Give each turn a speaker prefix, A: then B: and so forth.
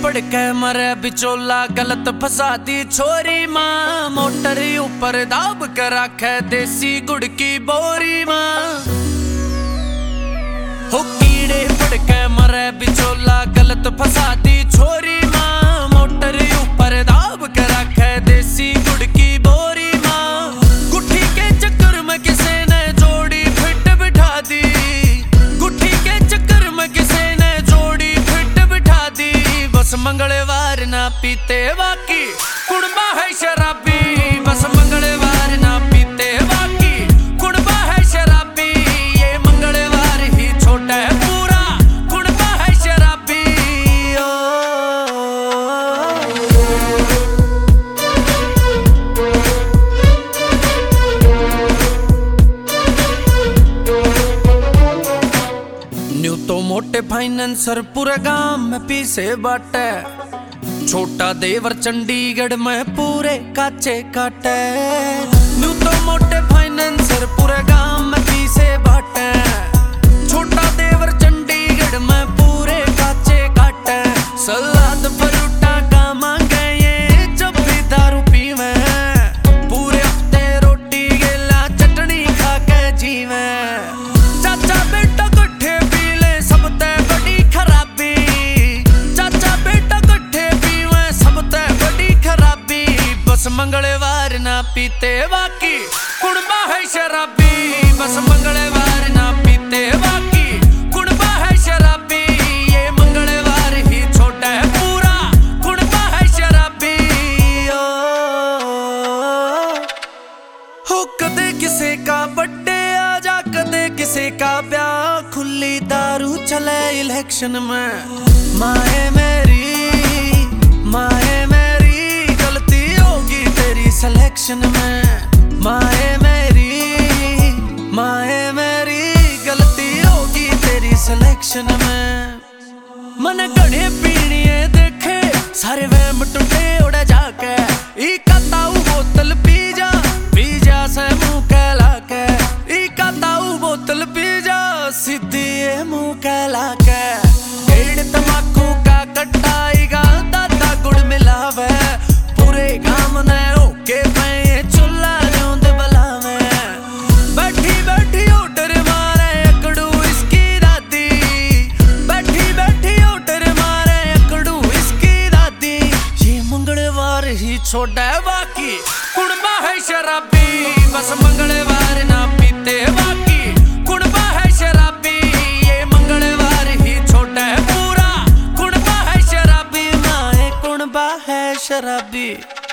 A: पड़के मरे बिचोला गलत फसा दी छोरी माँ। मोटर ऊपर दाब कर रखे देसी गुड़ की बोरी माँ। हो कीड़े पड़के मरे बिचोला गलत फसा दी छोरी माँ। मोटर ऊपर दाब कर रखे देसी गुड़ की बोरी माँ। गुट्ठी के चक्कर में किसी ने जोड़ी फिट बिठा दी। गुट्ठी के चक्कर में किसी ने जोड़ी फिट बिठा दी। बस मंगलवार ना पीते बाकी कुड़बा है शराबी। बस मंगलवार ना पीते बाकी कुड़बा है शराबी। ये मंगलवार ही छोटा है पूरा कुड़बा है शराबी। न्यू तो मोटे फाइनेंसर पूरे गांव में पीसे बाटे। छोटा देवर चंडीगढ़ में पूरे काचे काटे। न्यू तो मोटे फाइनेंसर पूरे गांव में पीसे बाटे। छोटा देवर चंडीगढ़ में पूरे काचे काटे। सलाद परोटा का मांगे ये जब भी दारू पीवे। पूरे हफ्ते रोटी गेला चटनी खा के जीवे। चाचा बेटा कट्ठे पी ले सब ते बड़ी खराबी। चाचा बेटा कट्ठे पीवे सब ते बड़ी खराबी। बस मंगलवार ना पीते बाकी कुड़बा है शराबी। बस मंगलवार ना पीते बाकी कुड़बा है शराबी। ये मंगलवार ही छोटा है पूरा कुड़बा है शराबी। हो कदे किसी का बर्थडे आ जा कदे किसी का ब्याह। खुली दारू चले इलेक्शन में। माए मेरी गलती होगी तेरी सिलेक्शन में। माए मेरी गलती होगी तेरी सिलेक्शन में। मन गढ़े पीणिए देखे सारे वहम टूटे उड़े जाके। इका ताऊ बोतल पी जा से मुंह कहला के। इका ताऊ बोतल पी जा सीधी ये मुंह कहला के। पेड़ तमाकू का कट्टाईगा दादा गुड़ मिलावे। पूरे गांव ने ओके पे चुल्ला न्यूंद बलावे। बैठी बैठी ओटर मारे अकड़ू इसकी दादी। बैठी बैठी ओटर मारे अकड़ू इसकी दादी। ये मंगलवार ही छोड़ा है बाकी कुड़बा है शराबी। बस मंगलवार ना पीते बाकी कुड़बा है शराबी। ये मंगलवार ही छोटा है पूरा कुड़बा है शराबी। माए कुड़बा है शराबी।